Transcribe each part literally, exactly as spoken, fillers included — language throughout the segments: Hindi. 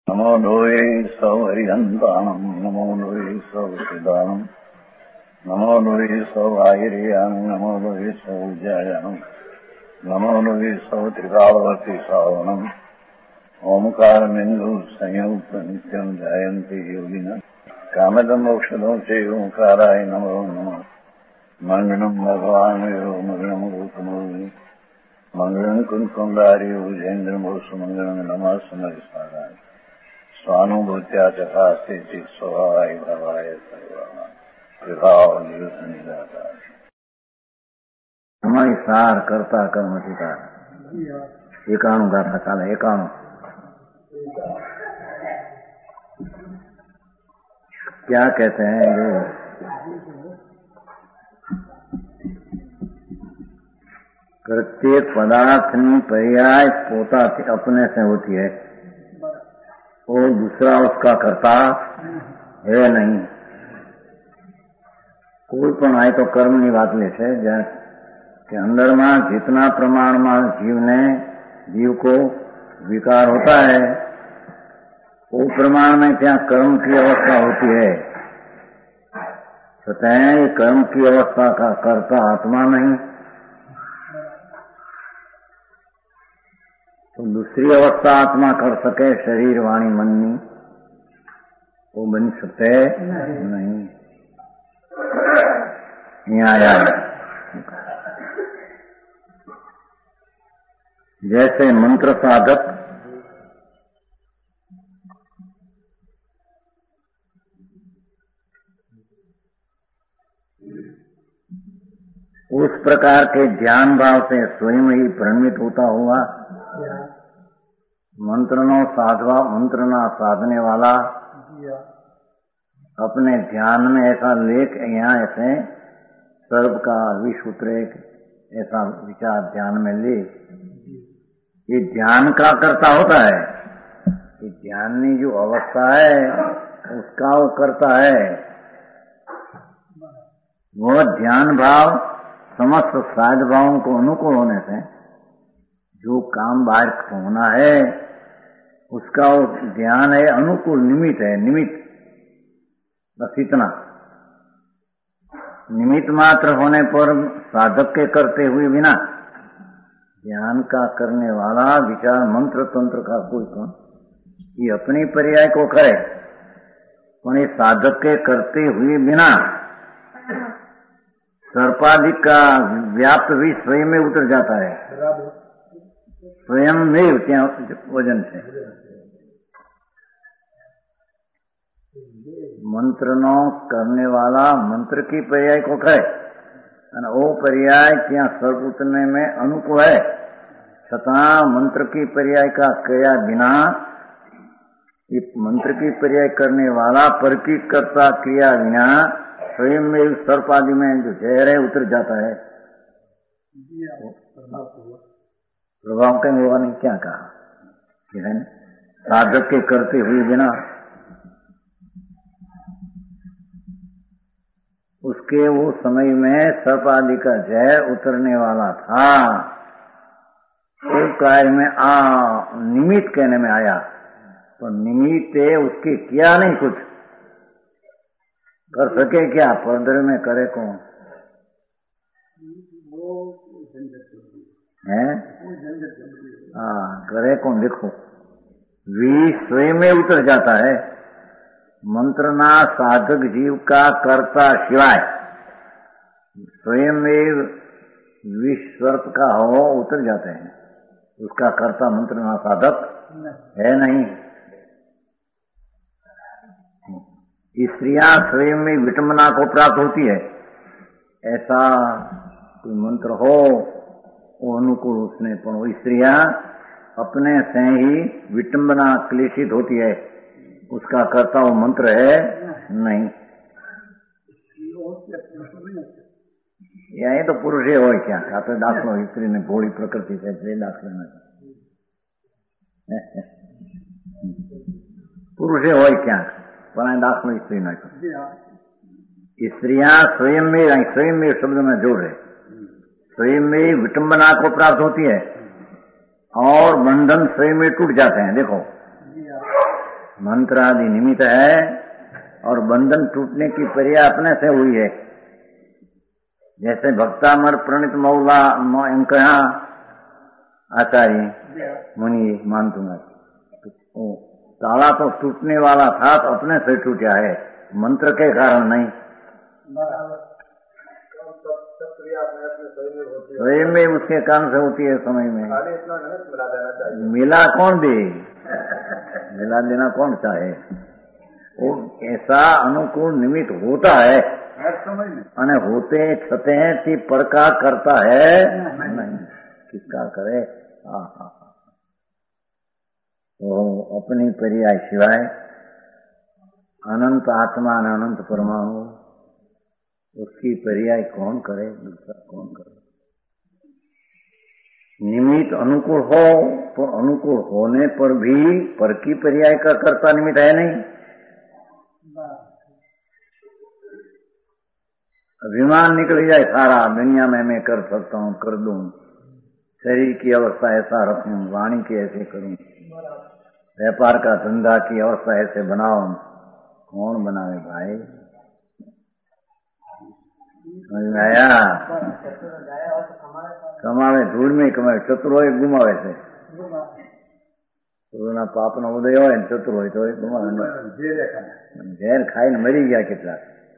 नमो लोये सौहरिहन्तानम् नमो लोये सौचिदानम् नमो लोये सौभागिर्यानम् नमो लोये सौविद्यायानम् नमो लोये सौत्रिकावती सावनम् ओंकारमिन्दु संयुक्त नित्यम् जायन्ति योगिनः कामदम् मोक्षदम् च ओंकाराय नमो नमः मङ्गलम् भगवान् यो मङ्गलम् रूपमोहि मङ्गलम् कुन्कुण्डारि भुजेन्द्रमोसु मङ्गलम् नमः समरिसाराय स्वानुभूत्या चकास्ते चित् स्वभावाय भवाय सर्वभाव निराकार हमारी सार करता कर्मचिकार एकाणु गाथा काल एकाणु क्या कहते हैं जो प्रत्येक पदार्थની पर्याय પોતાથી अपने से होती है और दूसरा उसका करता है नहीं। कोई पण आए तो कर्मની વાત લે છે કે અંદરમાં जितना प्रमाण में जीव ने जीव को विकार होता है वो प्रमाण में क्या कर्म की अवस्था होती है। सतह कर्म की अवस्था का कर्ता आत्मा नहीं तो दूसरी अवस्था आत्मा कर सके शरीर वाणी मननी वो बन सकते नहीं। यहाँ आया जैसे मंत्र साधक उस प्रकार के ध्यान भाव से स्वयं ही भ्रमित होता हुआ मंत्रनो साधवा मंत्रना साधने वाला अपने ध्यान में ऐसा लेख यहाँ ऐसे सर्व का विसूत्र एक ऐसा विचार ध्यान में ले ये ध्यान का करता होता है। ये ध्यान जो अवस्था है उसका वो करता है। वह ध्यान भाव समस्त साध भावों को अनुकूल होने से जो काम बाहर होना है उसका वो ध्यान है अनुकूल निमित्त है। निमित्त बस इतना निमित्त मात्र होने पर साधक के करते हुए बिना ध्यान का करने वाला विचार मंत्र तंत्र का कोई कौन ये अपनी पर्याय को करे पर साधक के करते हुए बिना सर्पाधिक का व्याप्त भी स्वयं में उतर जाता है। स्वयं में क्या वजन से मंत्र नो करने वाला मंत्र की पर्याय को करे वो पर्याय क्या सर्प उतरने में अनुकूल है छता मंत्र की पर्याय का किया बिना ये मंत्र की पर्याय करने वाला परकी करता क्रिया बिना स्वयं में सर्प आदि में जो जहर है उतर जाता है। प्रभाव कहीं होगा नहीं क्या कहा है साधक के करते हुए बिना उसके वो समय में सर्प आदि का जहर उतरने वाला था एक कार्य में आ निमित्त कहने में आया तो निमित्त उसके किया नहीं कुछ कर सके क्या परदर में करे कौन है हाँ करे कौन देखो वी स्वयं में उतर जाता है। मंत्रना साधक जीव का कर्ता शिवाय स्वयं में विश्वर्प का हो उतर जाते हैं उसका कर्ता मंत्रना साधक है नहीं। स्त्रियां स्वयं में विटंबना को प्राप्त होती है ऐसा कोई मंत्र हो वो अनुकूल उसने पर वो स्त्रियां अपने से ही विटंबना क्लेशित होती है उसका कर्ता वो मंत्र है नहीं। यही तो पुरुष हो क्या खाते दाखलो स्त्री ने भोली प्रकृति से दाखले में पुरुष हो क्या पर दाखलो स्त्री न स्त्रियां स्वयं में स्वयं में शब्द में जोड़ है स्वयं में विटंबना को प्राप्त होती है और बंधन स्वयं में टूट जाते हैं। देखो मंत्र आदि निमित्त है और बंधन टूटने की पर्याय अपने से हुई है। जैसे भक्तामर प्रणित मौला कहा आचार्य मुनि मानतुंगा, तो ताला तो टूटने वाला था तो अपने से टूटा है, मंत्र के कारण नहीं। स्वयं में उसके कारण से होती है समय में। मिला कौन दे, मिला देना कौन चाहे। वो ऐसा अनुकूल निमित्त होता है અને होते छते हैं ती पड़का करता है नहीं, किसका करे। हाँ हाँ हाँ, तो अपनी पर्याय सिवाय अनंत आत्मा और अनंत परमाणु उसकी पर्याय कौन करे, दूसरा कौन करे। निमित्त अनुकूल हो तो अनुकूल होने पर भी पर की पर्याय का कर्ता निमित्त है नहीं। अभिमान निकल जाए सारा, दुनिया में मैं कर सकता हूँ, कर दूं, शरीर की अवस्था ऐसा रखूं, वाणी की ऐसे करूं, व्यापार का धंधा की अवस्था ऐसे बनाओ, कौन बनावे भाई। समझ में आया। कमावे धूल में कमावे, चतुर हो गुमावे से तो पाप नो उदय हो, चतुर हो तो गुमावे। झेर खाई ने मरी गया कितना।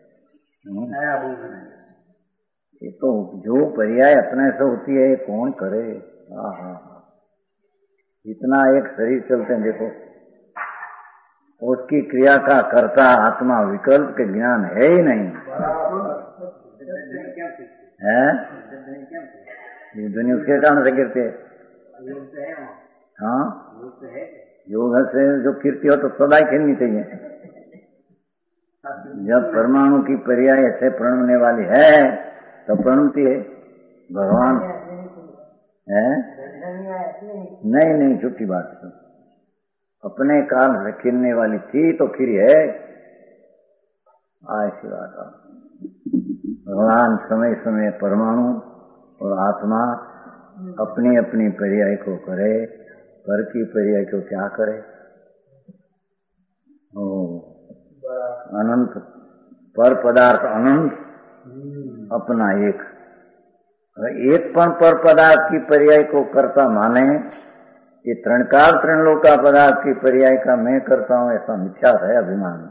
ये तो जो पर्याय अपने से होती है कौन करे। हाँ हाँ हाँ, इतना एक शरीर चलते हैं देखो, उसकी क्रिया का कर्ता आत्मा विकल्प के ज्ञान है ही नहीं है। ये दुनिया उसके कारण से गिरते। हाँ, योग से जो कीर्ति हो तो सदा ही खेलनी चाहिए। जब परमाणु की पर्याय ऐसे प्रणने वाली है तो प्रणती है भगवान है। नहीं नहीं, झूठी बात है। अपने काल से खिलने वाली थी तो खिरी है, ऐसी बात। भगवान समय समय परमाणु और आत्मा अपनी अपनी पर्याय को करे, पर की पर्याय को क्या करे। ओ अनंत पर पदार्थ अनंत, अपना एक एक पण पर पदार्थ की पर्याय को करता माने ये त्रणकाल त्रणलोक का पदार्थ की पर्याय का मैं करता हूं, ऐसा मिथ्या है अभिमान।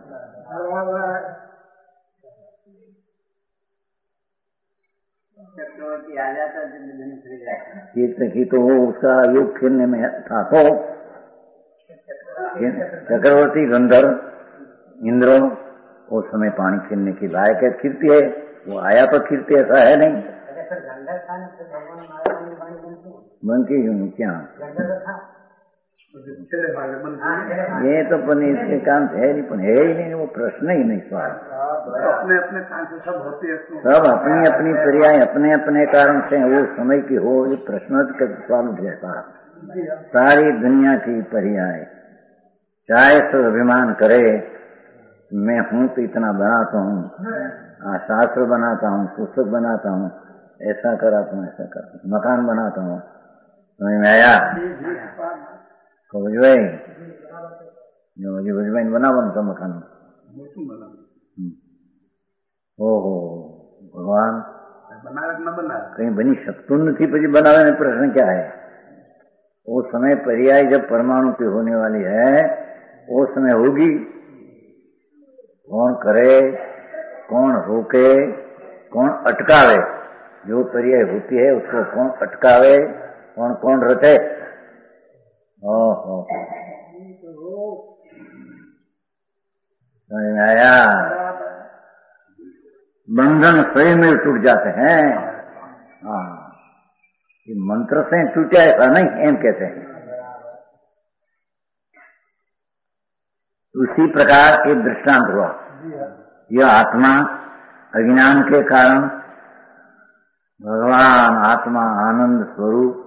की तो वो उसका योग खेलने में था तो चक्रवर्ती गंधर्व इंद्र उस समय पानी खेलने की लायक है, कीर्ति है, वो आया तो कीर्ति, ऐसा है नहीं। बनती क्या ये तो पन इसके काम है नहीं, पन है ही नहीं, वो प्रश्न ही नहीं। सवाल अपने अपने काम से सब होते हैं, सब अपनी अपनी पर्याय अपने अपने कारण से वो समय की हो, ये प्रश्न का सवाल उठ जाता। सारी दुनिया की पर्याय चाहे सब अभिमान करे, मैं हूं तो इतना बनाता हूँ, शास्त्र बनाता हूँ, पुस्तक बनाता हूँ, ऐसा कराता हूँ, ऐसा करता हूँ, मकान बनाता हूँ। समझ में आया। तो बुझवाई जो बुझवाई बना बनता मकान। ओहो भगवान कहीं बनी सकतु नहीं, પછી बनावे में प्रश्न क्या है। वो समय पर्याय जब परमाणु की होने वाली है, वो समय होगी। कौन करे, कौन रोके, कौन अटकावे। जो पर्याय होती है उसको कौन अटकावे, कौन कौन रटे। ओहो समझ में आया। बंधन स्वयं में टूट जाते हैं। हाँ, ये मंत्र से टूटा ऐसा नहीं, एम कहते हैं। उसी प्रकार एक दृष्टांत हुआ। यह आत्मा अज्ञान के कारण, भगवान आत्मा आनंद स्वरूप,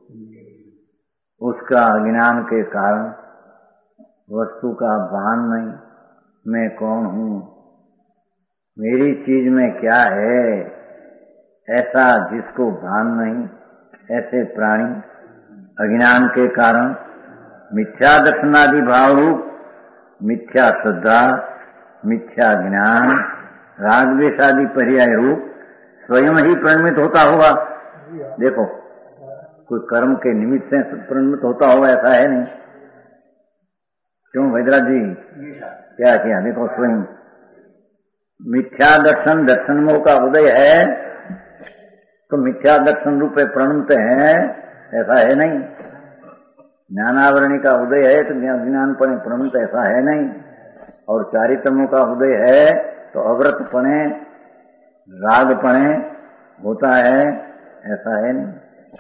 उसका अज्ञान के कारण वस्तु का भान नहीं, मैं कौन हूँ, मेरी चीज में क्या है, ऐसा जिसको भान नहीं, ऐसे प्राणी अज्ञान के कारण मिथ्या दर्शनादि भाव रूप मिथ्या श्रद्धा, मिथ्या ज्ञान, राग द्वेष आदि पर्याय रूप स्वयं ही परिणमित होता होगा। देखो, कोई कर्म के निमित्त से परिणमित होता होगा ऐसा है नहीं। क्यों वैद्यराज जी, क्या किया? देखो, स्वयं मिथ्या दर्शन दर्शन मोह का उदय है तो मिथ्या दर्शन रूपे प्रणमते हैं ऐसा है नहीं। ज्ञानावरणी का उदय है तो ज्ञान पणे प्रणमते ऐसा है नहीं। और चारित्रमों का उदय है तो अव्रतपणे रागपणे होता है ऐसा है नहीं।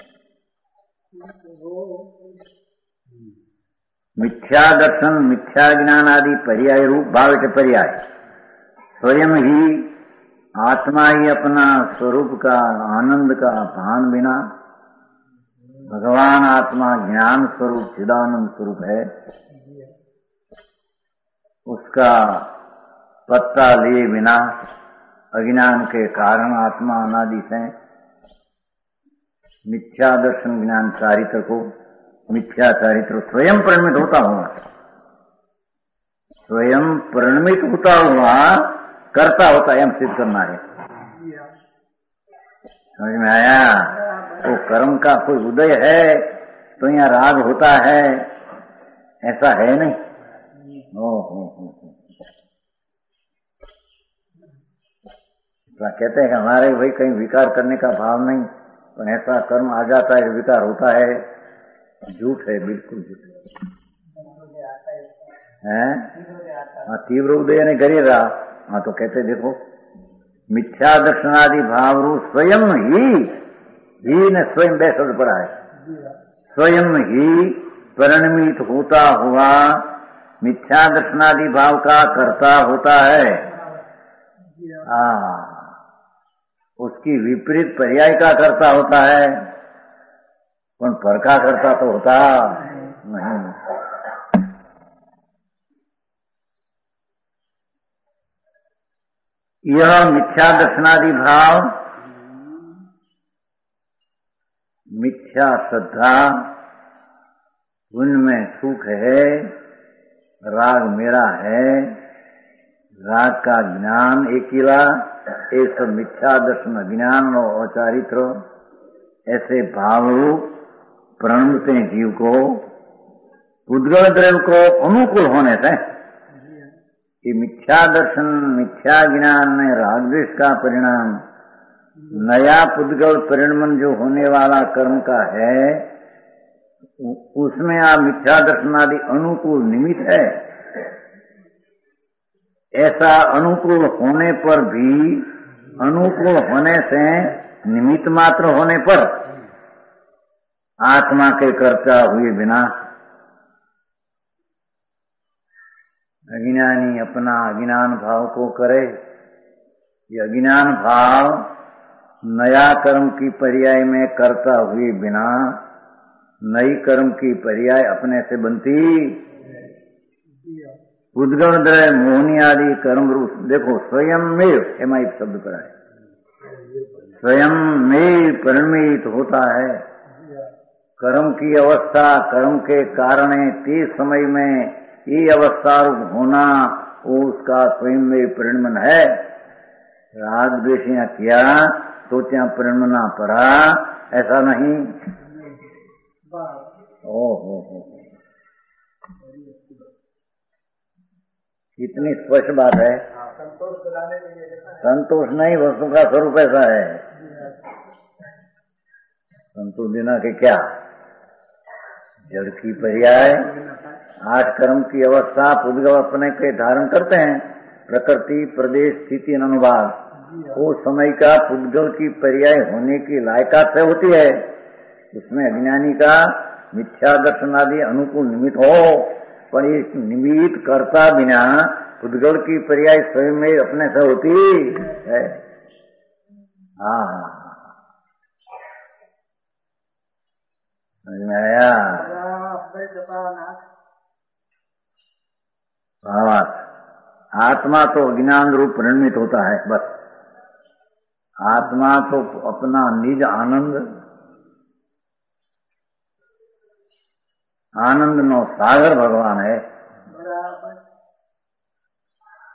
मिथ्या दर्शन, मिथ्या ज्ञान आदि पर्याय रूप भाव के पर्याय स्वयं ही आत्मा ही अपना स्वरूप का आनंद का भान बिना, भगवान आत्मा ज्ञान स्वरूप चिदानंद स्वरूप है, उसका पत्ता लिए बिना अज्ञान के कारण आत्मा अनादि से मिथ्या दर्शन ज्ञान चारित्र को, मिथ्या चारित्र स्वयं परिणमित होता हुआ, स्वयं परिणमित होता हुआ करता होता है, हम सिद्ध करना है। समझ में आया? वो कर्म का कोई उदय है तो यहाँ राग होता है ऐसा है नहीं। ओ हो हो कहते हैं कि हमारे भाई कहीं विकार करने का भाव नहीं, तो ऐसा कर्म आ जाता है, विकार होता है। झूठ है, बिल्कुल झूठ है। हाँ, तीव्र उदय ने करे रहा। हाँ, तो कहते देखो, मिथ्या दर्शनादि भाव रूप स्वयं ही ही ने स्वयं बे शब्द पड़ा है, स्वयं ही परिणमित होता हुआ मिथ्या दर्शनादि भाव का कर्ता होता है। हाँ, उसकी विपरीत पर्याय का कर्ता होता है, पर पर का कर्ता तो होता नहीं। यह मिथ्या दर्शनादि भाव, मिथ्या श्रद्धा, उनमें सुख है, राग मेरा है, राग का ज्ञान एकीला, ये सब मिथ्या दर्शन ज्ञान और अचारित्र ऐसे भाव प्रणमते जीव को उद्गल द्रव्य को अनुकूल होने से कि मिथ्या दर्शन, मिथ्या ज्ञान में राग द्वेष का परिणाम नया पुद्गल परिणमन जो होने वाला कर्म का है, उसमें आप मिथ्या दर्शनादि अनुकूल निमित्त है। ऐसा अनुकूल होने पर भी, अनुकूल होने से निमित्त मात्र होने पर आत्मा के कर्ता हुए बिना अज्ञानी अपना अज्ञान भाव को करे। ये अज्ञान भाव नया कर्म की पर्याय में करता हुए बिना नई कर्म की पर्याय अपने से बनती। उद्गम द्रय मोहनी आदि कर्म रूप देखो, स्वयं में एम शब्द पर है, स्वयं में परिणमित होता है। कर्म की अवस्था, कर्म के कारण ते समय में ये अवस्था रूप होना, वो उसका स्वयं में परिणमन है। राग द्वेषियां किया तो त्या परिणमना पड़ा, ऐसा नहीं। ओ हो हो कितनी स्पष्ट बात है। संतोष नहीं, वस्तु का स्वरूप ऐसा है। संतोष देना के क्या, जड़ की पर्याय आठ कर्म की अवस्था पुद्गल अपने के धारण करते हैं। प्रकृति, प्रदेश, स्थिति, अनुवाद, वो समय का पुद्गल की पर्याय होने की लायकात से होती है। उसमें अज्ञानी का मिथ्या दर्शन आदि अनुकूल निमित्त हो, पर इस निमित्त करता बिना पुद्गल की पर्याय स्वयं में अपने से होती है। हाँ, समझ में आया? आत्मा तो ज्ञान रूप परिणमित होता है, बस। आत्मा तो अपना निज आनंद, आनंद नो सागर भगवान है।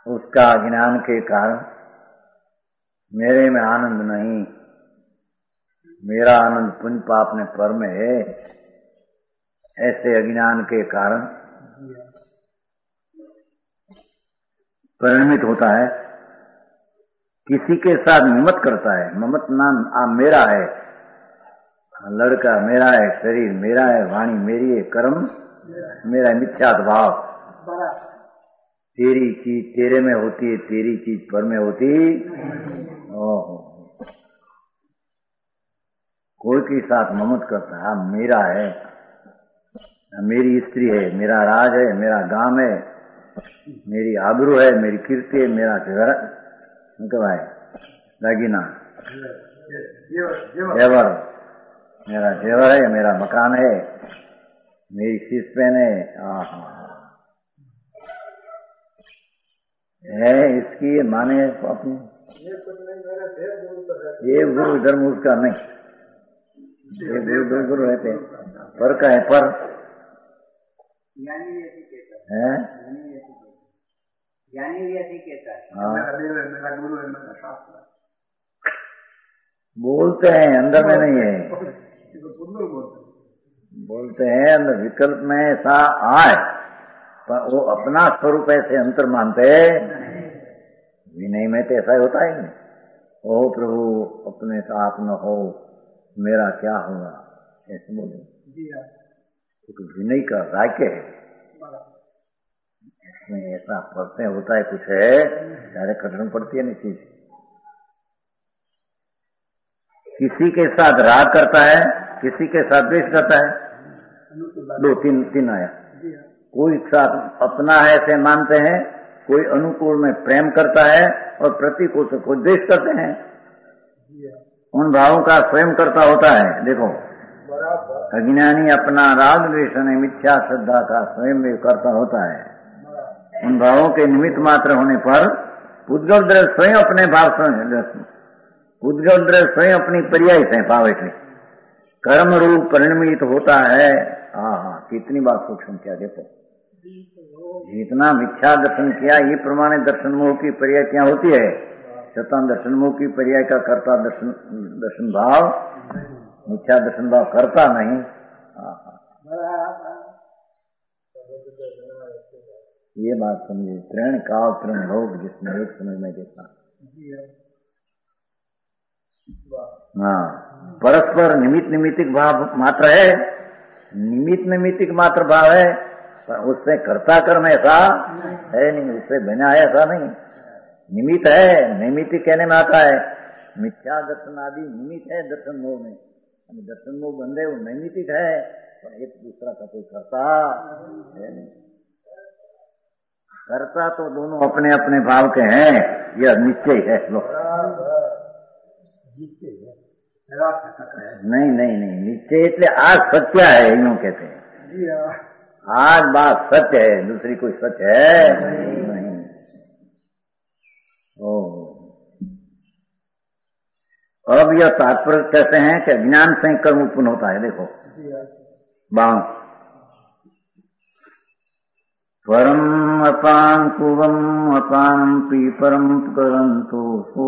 उसका अज्ञान के कारण मेरे में आनंद नहीं, मेरा आनंद पुण्य पाप ने पर में है, ऐसे अज्ञान के कारण परिणमित होता है। किसी के साथ ममत करता है, ममत नाम आ मेरा है, लड़का मेरा है, शरीर मेरा है, वाणी मेरी है, कर्म मेरा, मिथ्या भाव। तेरी चीज तेरे में होती है, तेरी चीज पर में होती। ओहो, कोई के साथ ममत करता है, मेरा है, मेरी स्त्री है, मेरा राज है, मेरा गांव है, मेरी आबरू है, मेरी कीर्ति है, मेरा जेवर है, लगीना जेवर, मेरा जेवर है, मेरा मकान है, मेरी शीश पेन है। है इसकी माने अपनी ये गुरु धर्म उसका नहीं, ये गुरु दो गुरु रहते पर का है, पर है ज्ञानी भी ऐसे कहता है, मेरा देव है, मेरा गुरु है, मेरा शास्त्र है। बोलते हैं, अंदर में नहीं है, बोलते हैं अंदर विकल्प में ऐसा आए, पर वो अपना स्वरूप ऐसे अंतर मानते विनय में तो ऐसा होता ही नहीं। ओ प्रभु अपने साथ न हो, मेरा क्या होगा, ऐसे बोले। तो विनय का वाक्य है, इसमें ऐसा प्रश्न होता है, कुछ है सारे कठिन पड़ती है नहीं चीज। किसी के साथ राग करता है, किसी के साथ द्वेष करता है, दो तीन तीन आया। कोई साथ अपना है ऐसे मानते हैं, कोई अनुकूल में प्रेम करता है और प्रतिकूल से कोई द्वेष करते हैं। उन भावों का स्वयं करता होता है। देखो, अज्ञानी अपना राग द्वेष ने मिथ्या श्रद्धा का स्वयं भी करता होता है। उन भावों के निमित्त मात्र होने पर पुद्गल द्रव्य स्वयं अपने भाव स्वयं, पुद्गल द्रव्य स्वयं अपनी पर्याय से भाव एटले कर्म रूप परिणमित होता है। हाँ हाँ, कितनी बात सूक्ष्म किया। देखो, जितना मिथ्या दर्शन किया, ये प्रमाणे दर्शन मोह की पर्याय क्या होती है। शतान दर्शन मोह की पर्याय का करता दर्शन दर्शन भाव, मिथ्या दर्शन भाव करता नहीं। हाँ हाँ, ये बात समझिए। त्रण काल त्रण लोग जिसने एक समय में देखा। हाँ, परस्पर निमित्त निमित्तिक भाव मात्र है, निमित्त निमित्तिक मात्र भाव है, पर उससे कर्ता कर्म ऐसा है नहीं, उससे बना है ऐसा नहीं। निमित्त है, निमित्त कहने में आता है। मिथ्या दर्शन आदि निमित्त है दर्शन मोह में, दर्शन मोह बंधे वो नैमित्तिक है, पर एक दूसरा का कोई कर्ता है नहीं। कर्ता तो दोनों अपने अपने भाव के हैं, यह निश्चय है। लो, नहीं नहीं नहीं, निश्चय એટલે आज सत्य है, यूं कहते हैं। आज बात सत्य है, दूसरी कोई सत्य है नहीं। ओ, अब यह तात्पर्य कहते हैं कि ज्ञान से कर्म उत्पन्न होता है। देखो, बाण परम अपान कुवम अपान पीपरम करंतो सो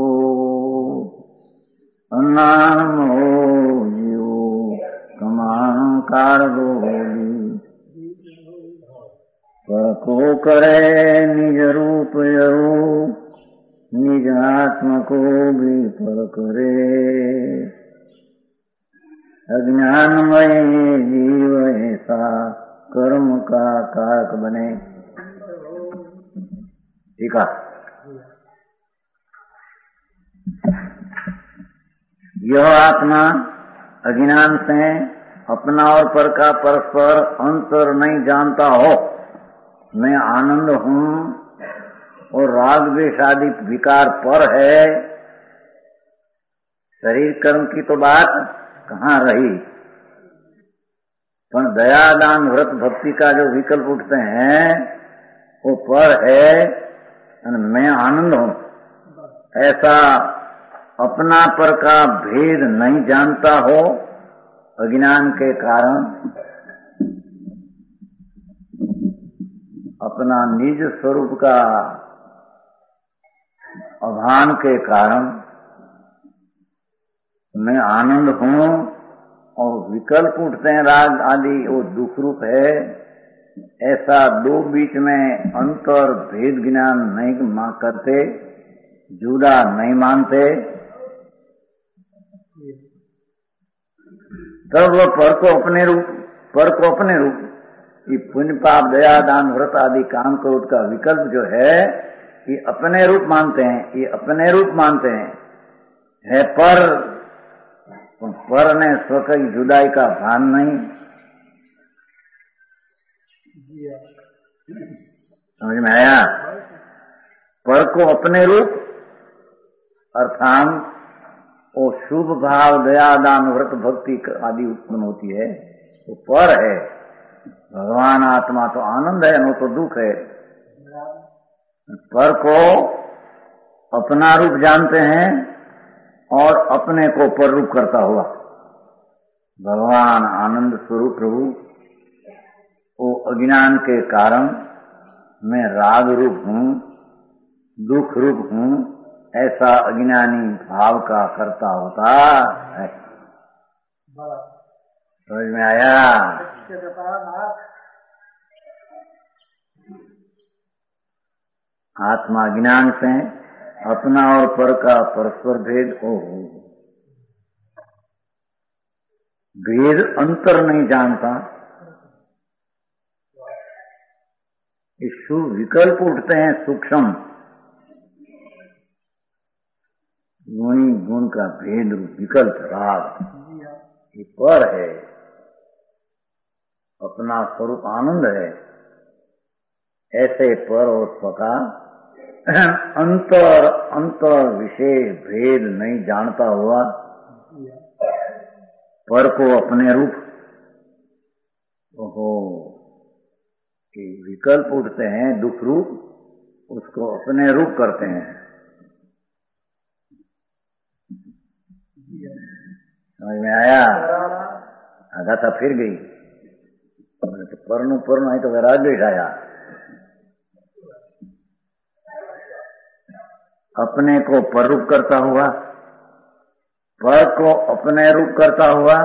अन्नान हो जीवो कमान कारगोली पर को करे निज रूप यरो निज आत्म को भी पर करे। अज्ञानमय जीव ऐसा कर्म का कारक बने। ठीक है, यह आत्मा अज्ञान से अपना और पर का परस्पर अंतर नहीं जानता हो। मैं आनंद हूं और राग द्वेष आदि विकार पर है। शरीर कर्म की तो बात कहाँ रही, पर दया दान व्रत भक्ति का जो विकल्प उठते हैं वो पर है और मैं आनंद हूं, ऐसा अपना पर का भेद नहीं जानता हो अज्ञान के कारण। अपना निज स्वरूप का भान के कारण मैं आनंद हूं और विकल्प उठते हैं राग आदि, वो दुख रूप है, ऐसा दो बीच में अंतर भेद ज्ञान नहीं करते, जुदा नहीं मानते, तब वह पर को अपने रूप पर को अपने रूप ये पुण्य पाप दया दान व्रत आदि काम क्रोध का विकल्प जो है ये अपने रूप मानते हैं, ये अपने रूप मानते हैं, है पर पर ने स्वतः जुदाई का भान नहीं। समझ में आया? पर को अपने रूप अर्थात वो शुभ भाव दया दान व्रत भक्ति आदि उत्पन्न होती है, वो पर है। भगवान आत्मा तो आनंद है, वो तो दुख है। पर को अपना रूप जानते हैं और अपने को पर रूप करता हुआ भगवान आनंद स्वरूप प्रभु वो अज्ञान के कारण मैं राग रूप हूं, दुख रूप हूं, ऐसा अज्ञानी भाव का करता होता है। समझ में आया? आत्मा ज्ञान से अपना और पर का परस्पर भेद ओ भेद अंतर नहीं जानता, इस विकल्प उठते हैं सूक्ष्म गुणी गुण का भेद विकल्प राग, ये पर है, अपना स्वरूप आनंद है, ऐसे पर और स्वका अंतर अंतर विशेष भेद नहीं जानता हुआ पर को अपने रूप ओहो कि विकल्प उठते हैं दुख रूप, उसको अपने रूप करते हैं। समझ में आया? आधा था फिर गई तो परनु परनु आई तो वैराग्य बैठाया। अपने को पर रूप करता हुआ, पर को अपने रूप करता हुआ,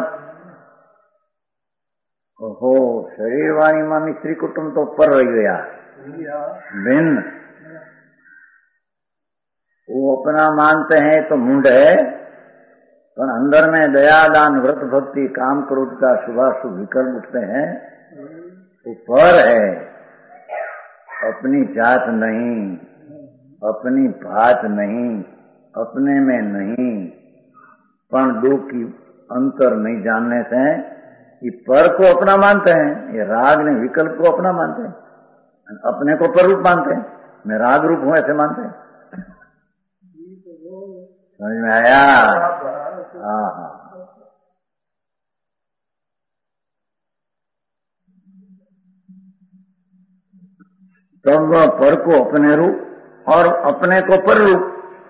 ओहो शरीर वाणी मामी स्त्री कुटुंब तो पर रह गया भिन्न, वो अपना मानते हैं तो मुंड है, पर अंदर में दया दान व्रत भक्ति काम क्रोध का शुभाशुभ विकल्प उठते हैं, वो पर है, अपनी जात नहीं, अपनी भात नहीं, अपने में नहीं, पण दो की अंतर नहीं जानने से ये पर को अपना मानते हैं, ये राग ने विकल्प को अपना मानते हैं, अपने को पर रूप मानते हैं, मैं राग रूप हूं ऐसे मानते हैं। समझ में आया? हाँ हाँ। तब वह पर को अपने रूप और अपने को पर रूप,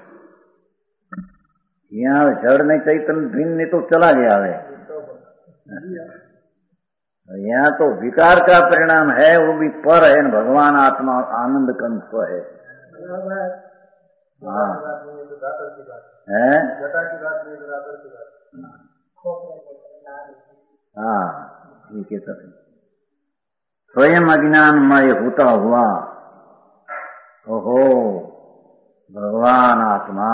यहाँ जड़ नहीं चैतन्य भिन्न नहीं तो चला गया है, यहाँ तो विकार का परिणाम है, वो भी पर है, भगवान आत्मा आनंद कंस है। हाँ है, हाँ ठीक है। सब स्वयं अज्ञानमय होता हुआ ओहो भगवान आत्मा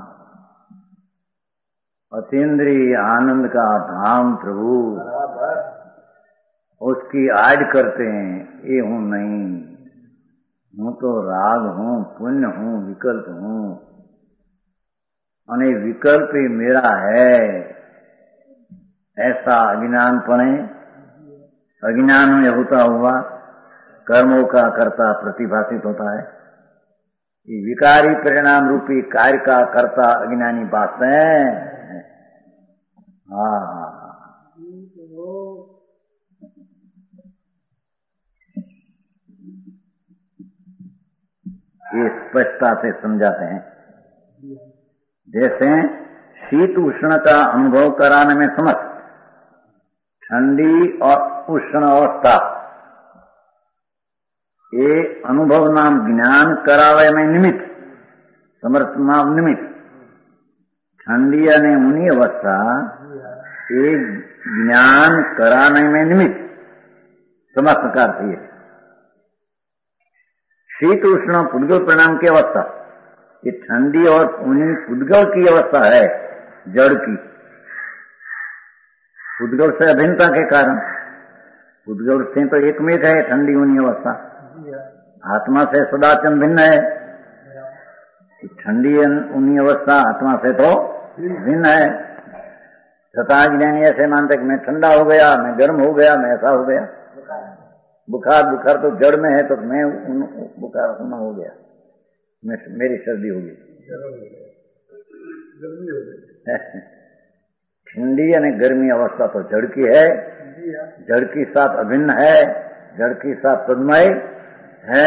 अतीन्द्रिय आनंद का धाम प्रभु, उसकी आड़ करते हैं, ये हूं नहीं, हूं तो राग हूं, पुण्य हूं, विकल्प हूं, और विकल्प ही मेरा है, ऐसा अज्ञान पड़े, अज्ञान में होता हुआ कर्मों का कर्ता प्रतिभाषित होता है। ये विकारी परिणाम रूपी कार्य का कर्ता अज्ञानी बात है। हाँ ये स्पष्टता से समझाते हैं। जैसे शीत उष्ण का अनुभव कराने में समर्थ, ठंडी और उष्ण अवस्था ये अनुभव नाम ज्ञान करावे में निमित्त समर्थमा निमित्त ठंडी અને ઊની અવસ્થા એ જ્ઞાન કરાने में निमित्त समर्थकार थी। शीत उष्ण पुद्गल परिणाम की अवस्था ये ठंडी और ऊनी पुद्गल की अवस्था है, जड़ की। पुद्गल से अभिन्नता के कारण पुद्गल से तो एक में है ठंडी ऊनी अवस्था, आत्मा से सदाचन भिन्न है। ठंडी ऊनी अवस्था आत्मा से तो भिन्न है। सता ज्ञानी ऐसे मानते कि मैं ठंडा हो गया, मैं गर्म हो गया, मैं ऐसा हो गया। बुखार बुखार तो जड़ में है, तो मैं बुखार होना हो गया, मैं मेरी सर्दी हो गई। ठंडी यानी गर्मी अवस्था तो जड़ की है, जड़ की साथ अभिन्न है, जड़ की साथ तन्मय है,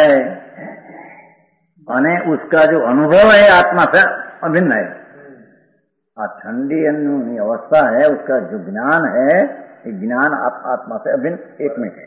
અને उसका जो अनुभव है आत्मा से अभिन्न है। और ठंडी अन्य अवस्था है, उसका जो ज्ञान है ये ज्ञान आत्मा से अभिन्न एक में है।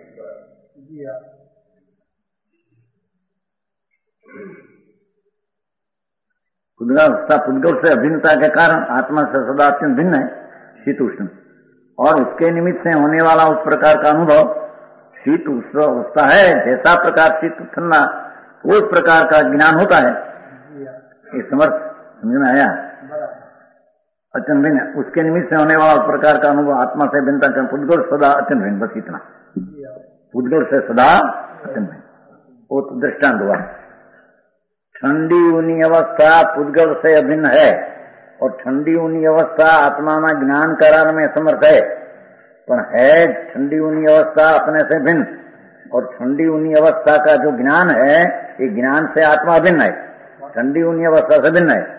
पुद्गल पुद्गल से अभिन्नता के कारण आत्मा से सदा अत्यंत भिन्न है, शीत उष्ण, और उसके निमित्त से होने वाला उस प्रकार का अनुभव शीत उष्ण अवस्था है। जैसा प्रकार शीत ठंडा उस प्रकार का ज्ञान होता है, ये समर्थ समझ में आया। अत्यंत भिन्न उसके निमित्त से होने वाला उस प्रकार का अनुभव आत्मा से भिन्नता का पुद्गल सदा अत्यंत भिन्न, बस इतना। पुद्गल से सदा अत्यंत भिन्न, वो तो दृष्टांत हुआ। ठंडी ऊनी अवस्था पुद्गल से अभिन्न है, और ठंडी ऊनी अवस्था आत्मा में ज्ञान कराने में समर्थ है, पर है ठंडी ऊनी अवस्था अपने से भिन्न। और ठंडी ऊनी अवस्था का जो ज्ञान है ये ज्ञान से आत्मा भिन्न है, ठंडी ऊनी अवस्था से भिन्न है।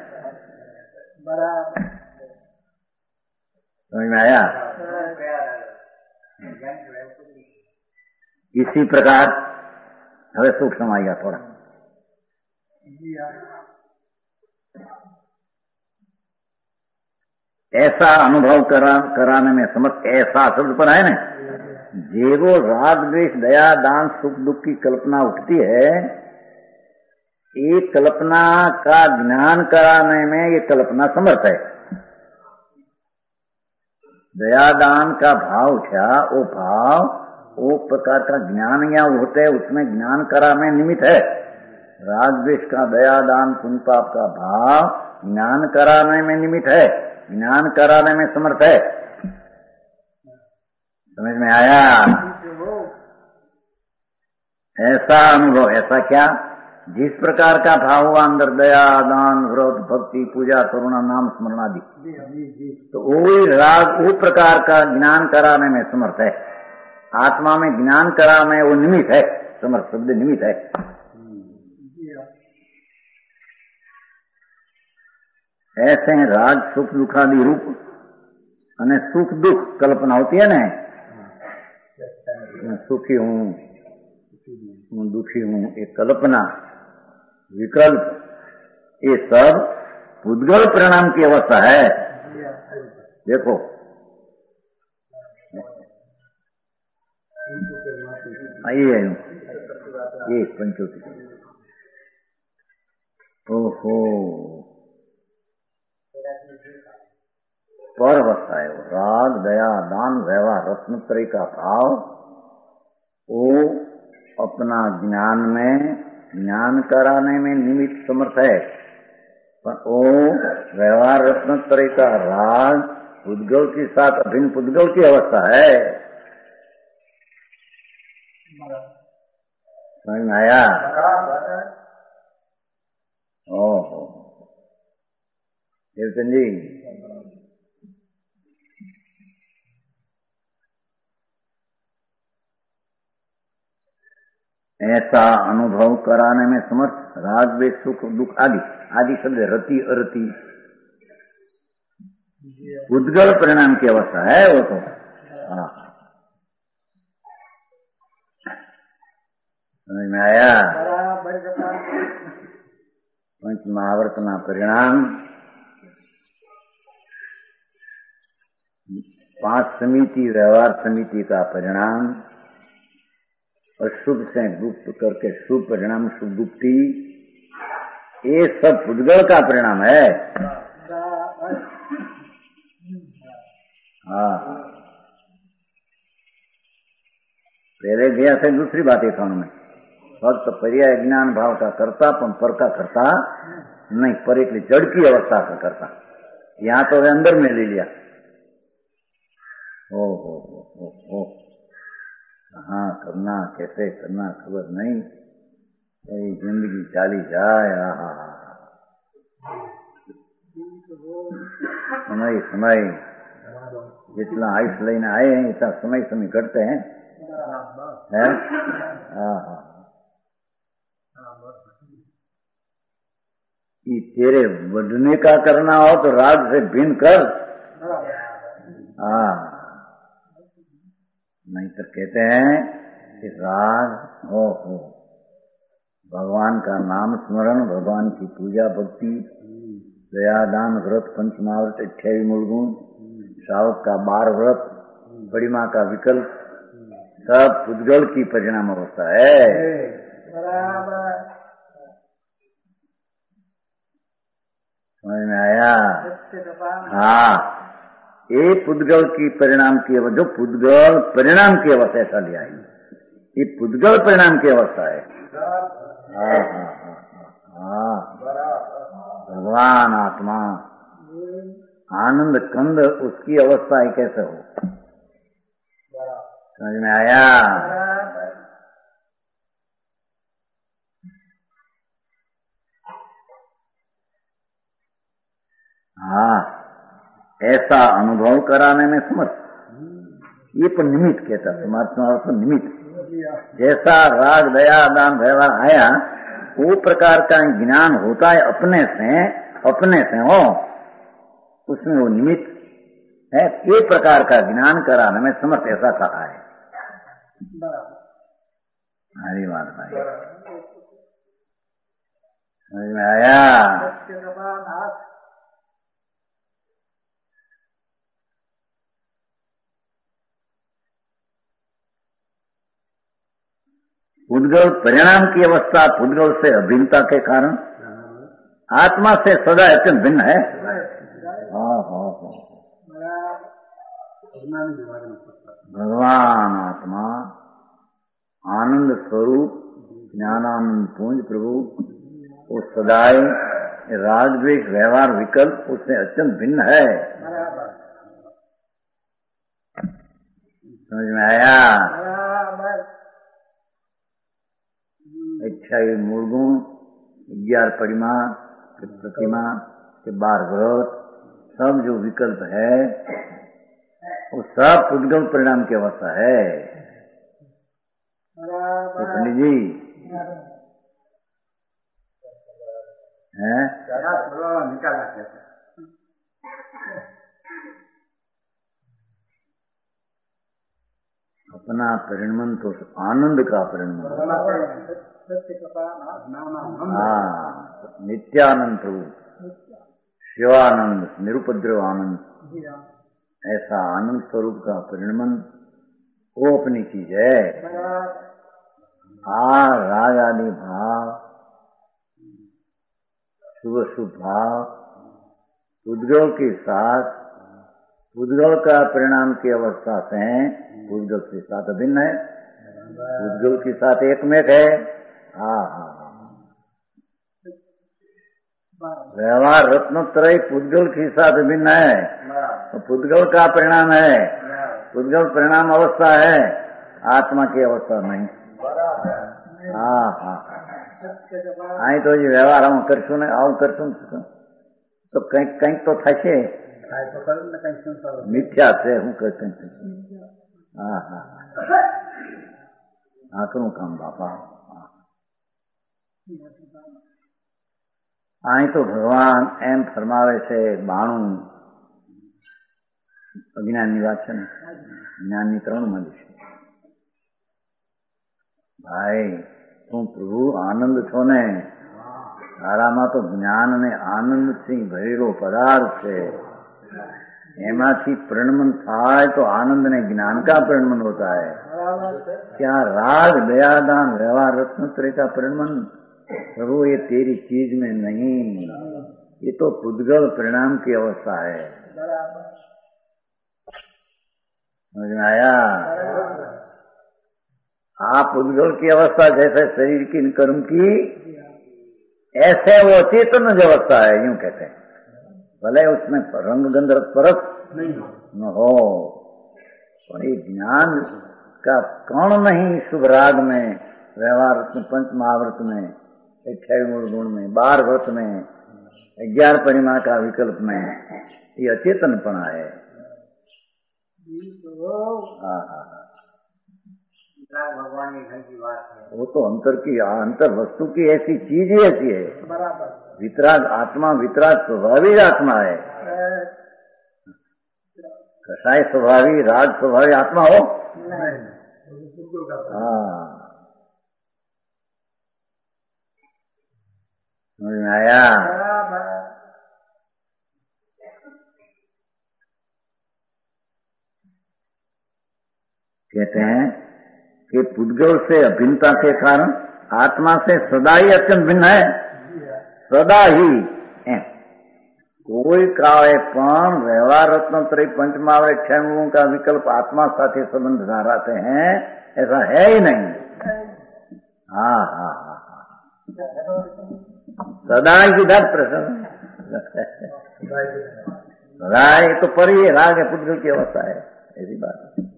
समझ में आया? इसी प्रकार हमें सूक्ष्म आएगा थोड़ा। ऐसा अनुभव करा, कराने में समर्थ, ऐसा शब्द पर है ना, जेवो राग द्वेष दया दान सुख दुख की कल्पना उठती है, ये कल्पना का ज्ञान कराने में ये कल्पना समर्थ है। दया दान का भाव उठा, वो भाव वो प्रकार का ज्ञान या होते है, उसमें ज्ञान कराने निमित्त है। राग द्वेष का दया दान पुण्य पाप का भाव ज्ञान कराने में निमित्त है, ज्ञान कराने में समर्थ है। समझ में आया? ऐसा अनुभव, ऐसा क्या, जिस प्रकार का भाव हुआ अंदर दया दान व्रत भक्ति पूजा करुणा नाम स्मरण आदि, तो वही राग वो प्रकार का ज्ञान कराने में समर्थ है। आत्मा में ज्ञान कराने वो निमित्त है, समर्थ शब्द निमित्त है। ऐसे राग सुख दुखादि रूप અને सुख दुख कल्पना होती है ना, मैं सुखी हूँ, मैं दुखी हूँ, ये कल्पना विकल्प, ये सब पुद्गल परिणाम की अवस्था है। देखो आइए ये पंचोती, ओहो पर अवस्था है वो। राग दया दान व्यवहार रत्नत्रय का भाव वो अपना ज्ञान में ज्ञान कराने में निमित्त समर्थ है, पर वो व्यवहार रत्नत्रय का राग पुद्गल के साथ अभिन्न पुद्गल की अवस्था है। समझ में आया? ओहो कीर्तन जी, ऐसा अनुभव कराने में समर्थ राग द्वेष सुख दुख आदि, आदि शब्द रति अरति पुद्गल परिणाम की अवस्था है वो तो। हाँ समझ में आया? पंच महावर्तना परिणाम, पांच समिति व्यवहार समिति का परिणाम, अशुभ से गुप्त करके शुभ परिणाम शुभ गुप्ति, ये सब पुद्गल का परिणाम है। हाँ, पहले गया से दूसरी बात है कानून में, फक्त पर्याय ज्ञान भाव का करता, पण पर का करता नहीं, पर एक जड़ की अवस्था का करता। यहाँ तो वे अंदर में ले लिया। ओ हो हो हो हो कहाँ करना, कैसे करना खबर नहीं, कई जिंदगी चाली जाए। आहा, समय समय जितना आयुष लेने आए हैं इतना समय समय घटते हैं, है? हाँ, कि तेरे बढ़ने का करना हो तो राग से भिन्न कर। हाँ, नहीं तो कहते हैं कि राग हो हो भगवान का नाम स्मरण, भगवान की पूजा भक्ति, दयादान व्रत, पंचमावृत, अठावी मूल गुण, श्रावक का बार व्रत, बड़ी माँ का विकल्प, सब पुद्गल की परिणाम अवस्था है। समझ में आया? हाँ, ये पुद्गल की परिणाम की अवस्था, जो पुद्गल परिणाम की अवस्था ऐसा लिया है, ये पुद्गल परिणाम की अवस्था है। हाँ हाँ हाँ हाँ, भगवान आत्मा आनंद कंद उसकी अवस्था ही कैसे हो? समझ में आया? हाँ, ऐसा अनुभव कराने में समर्थ, ये पर निमित्त कहता, समर्थ अर्थ निमित्त। जैसा राग दया दान व्यवहार आया वो प्रकार का ज्ञान होता है अपने से, अपने से हो, उसमें वो निमित्त है। ये प्रकार का ज्ञान कराने में समर्थ ऐसा कहा है। हरी बात भाई, समझ में आया? पुद्गल परिणाम की अवस्था पुद्गल से अभिन्नता के कारण आत्मा से सदा अत्यंत भिन्न है। हाँ हाँ हाँ, भगवान आत्मा आनंद स्वरूप ज्ञानानंद पुंज प्रभु, वो सदाई राग द्वेष व्यवहार विकल्प उससे अत्यंत भिन्न है। समझ में आया? अठावी मूल गुण, ग्यारह परिमा, प्रतिमा के बार व्रत, सब जो विकल्प है वो सब पुद्गल परिणाम की अवस्था है। पंडित जी हैं? अपना परिणमन तो आनंद का परिणमन, हाँ, नित्यानंद प्रभु, शिवानंद, निरुपद्रव आनंद, ऐसा आनंद स्वरूप का परिणमन वो अपनी चीज है। आ राग आदि भाव, शुभ शुभ भाव पुद्गल के साथ, पुद्गल का परिणाम की अवस्था से पुद्गल के साथ भिन्न है, पुद्गल के साथ एक में है। हाँ हाँ, व्यवहार रत्नत्रय पुद्गल के साथ भिन्न है, तो पुद्गल का परिणाम है, पुद्गल परिणाम अवस्था है, आत्मा की अवस्था नहीं। हाँ हाँ, आई तो ये व्यवहार हम करशु ने आવું करशु तो કંઈક કંઈક તો થશે, મિથ્યા છે હું કહે। હા હા, આકરું કામ બાપા। અહીં તો ભગવાન એમ ફરમાવે છે બાણું અજ્ઞાનની વાત છે ને, જ્ઞાનની ત્રણ મંદ છે ભાઈ। તું પ્રભુ આનંદ છો ને, તારામાં તો જ્ઞાન અને આનંદથી ભરેલો પદાર્થ છે, એમાંથી परिणमन થાય तो आनंद ने ज्ञान का परिणमन होता है। क्या राग दयादान व्यवहार रत्नत्रय का परिणमन प्रभु ये तेरी चीज में नहीं, ये तो पुद्गल परिणाम की अवस्था है। समझ में आया? आप पुद्गल की अवस्था जैसे शरीर की कर्म की, ऐसे वो चेतन अवस्था है, यूं कहते हैं। भले उसमें रंग गंध परत न हो, पर ये ज्ञान का कौन नहीं शुभ राग में, व्यवहार में, पंच महाव्रत में, अठाई मूल गुण में, बार व्रत में, ग्यारह परिमा का विकल्प में, ये अचेतनपना है। हाँ हाँ भगवान के घर की बात है। वो तो अंतर की, अंतर वस्तु की ऐसी चीज ही ऐसी है। वितराग आत्मा, वितराग स्वभावी आत्मा है। कसाई स्वभावी, राग स्वभावी आत्मा हो? हाँ, समझ में आया? कहते हैं कि पुद्गल से अभिन्नता के कारण आत्मा से सदा ही अत्यंत भिन्न है। सदा ही एम कोई कावे पण व्यवहार रत्नत्रय पंचमावरे छह मूलों का विकल्प आत्मा साथे संबंध धराते हैं, ऐसा है ही नहीं। हाँ हाँ हाँ हाँ, सदा ही किधर प्रसन्न, सदा ही तो पर ही राग है, पुद्गल की अवस्था है, ऐसी बात है।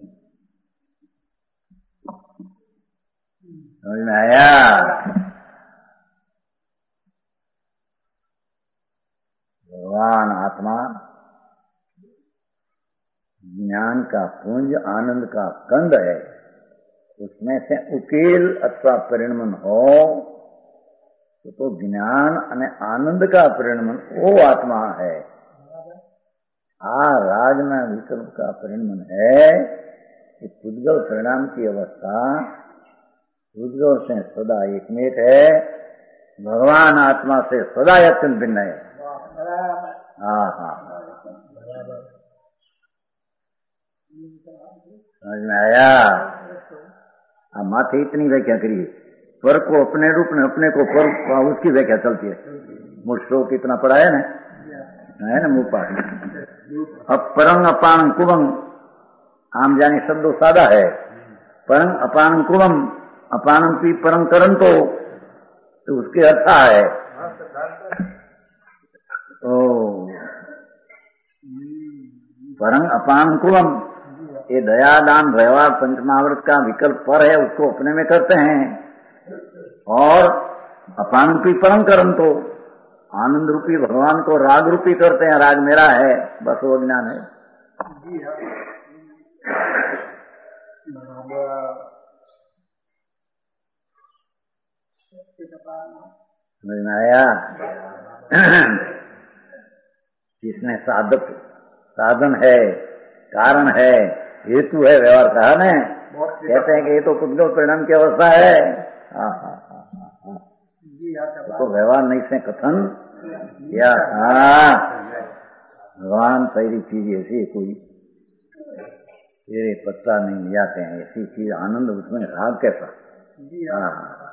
समझ में आया? भगवान आत्मा ज्ञान का पुंज, आनंद का कंद है। उसमें से उकेल अथवा परिणमन हो तो, तो ज्ञान અને आनंद का परिणमन वो आत्मा है। आ राग न विकल्प का परिणमन है कि पुद्गल परिणाम की अवस्था पुद्गल से सदा एकमेक है, भगवान आत्मा से सदा अत्यंत भिन्न है। हाँ हाँ, समझ में आया? हाँ, माथे इतनी व्याख्या करिए, पर को अपने रूप में, अपने को पर, उसकी व्याख्या चलती है। मूल श्लोक इतना पढ़ा है ना, है ना मुंह पाठ में। अब परंग अपान कुवम, आम जाने शब्दों सादा है। परंग अपान कुवम, अपानम की परम करन तो, तो उसके अर्थ है ओ परंग अपान कुवम, ये दयादान व्यवहार पंचमावृत का विकल्प पर है, उसको अपने में करते हैं। और अपान रूपी परम करम तो आनंद रूपी भगवान को राग रूपी करते हैं। राग मेरा है, बस वो ज्ञान है। समझ में आया? जिसने साधक साधन है, कारण है, हेतु है, व्यवहार कहा ना, कहते हैं कि ये तो पुद्गल परिणाम की अवस्था है। हाँ हाँ हाँ हाँ, तो व्यवहार नहीं से कथन या हाँ, भगवान पहली चीज ऐसी कोई तेरे पत्ता नहीं जाते हैं, ऐसी चीज आनंद उसमें राग कैसा। हाँ,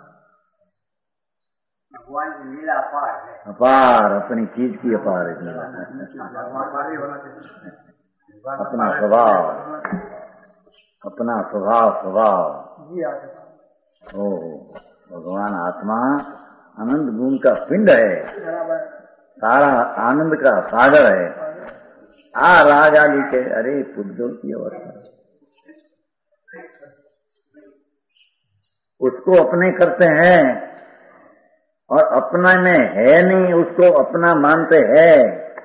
भगवान की लीला अपार है, अपार, अपनी चीज की अपार है, अपना स्वभाव, अपना स्वभाव स्वभाव ओ भगवान आत्मा आनंद गुण का पिंड है, सारा आनंद का सागर है। आ राजा जी के अरे पुद्गल की अवस्था, उसको अपने करते हैं और अपना में है नहीं, उसको अपना मानते हैं,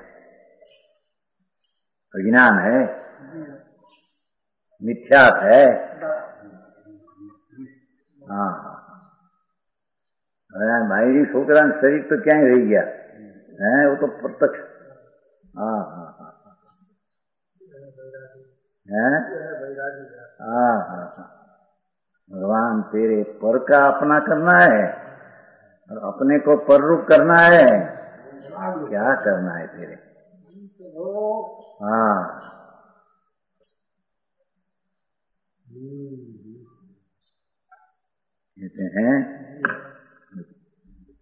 ज्ञान है, मिथ्यात है। हाँ भाई छोकरा शरीर तो क्या ही रह गया है, वो तो प्रत्यक्ष। हाँ हाँ हाँ है, हाँ हाँ हाँ, भगवान तेरे पर का अपना करना है और अपने को पर रूप करना है, क्या करना है तेरे। हाँ, कहते हैं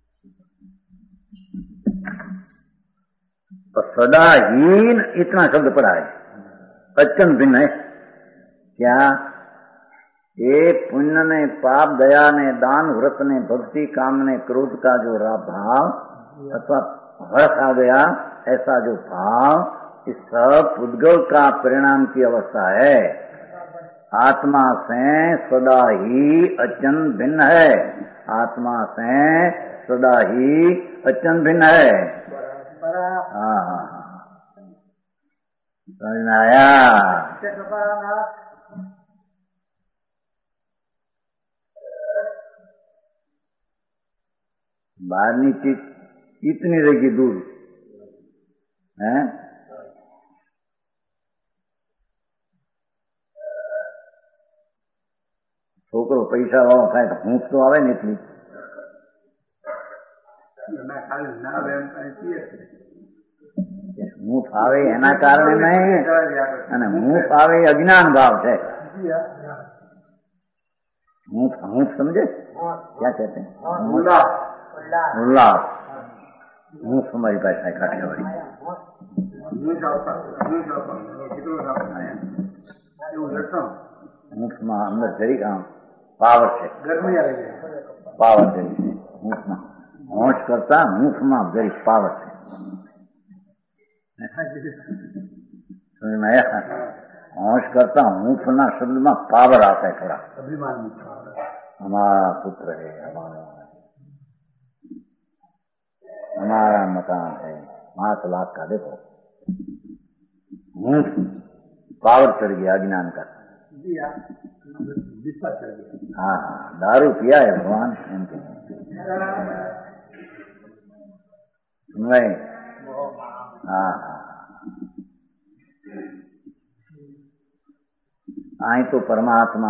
सदा ही इतना शब्द पड़ा है, अत्यंत भिन्न है। क्या ये पुण्य ने, पाप, दया ने, दान, व्रत ने, भक्ति, काम ने, क्रोध का जो भाव अथवा हर्ष आ गया, ऐसा जो भाव, इस सब पुद्गल का परिणाम की अवस्था है। आत्मा से सदा ही अत्यंत भिन्न है, आत्मा से सदा ही अत्यंत भिन्न है। हाँ हाँ, समझ में आया? बाहरनी चीज इतनी रहेगी दूर है, छोकरो पैसा वाળો થાય તો હૂંફ તો આવે ને એટલી હૂંફ આવે એના કારણે નહીં, અને હૂંફ આવે એ અજ્ઞાન ભાવ છે। हूँ हूँ समझे क्या कहते हैं? उल्लास, उल्लास हूँ हमारी भाषा है काठियावाड़ी। हूँ में अंदर जरी काम पावर है, पावर जरी हूँ में होश करता हूँ में जरी पावर है। समझ में आया? होश करता हूँ ना शब्द में पावर आता है थोड़ा, हमारा पुत्र है, हमारा हमारा मकान है, पांच लाख का, देखो हूँ पावर चढ़ गया अज्ञान का। हाँ हाँ, दारू पिया है भगवान नहीं। हाँ हाँ, आई तो परमात्मा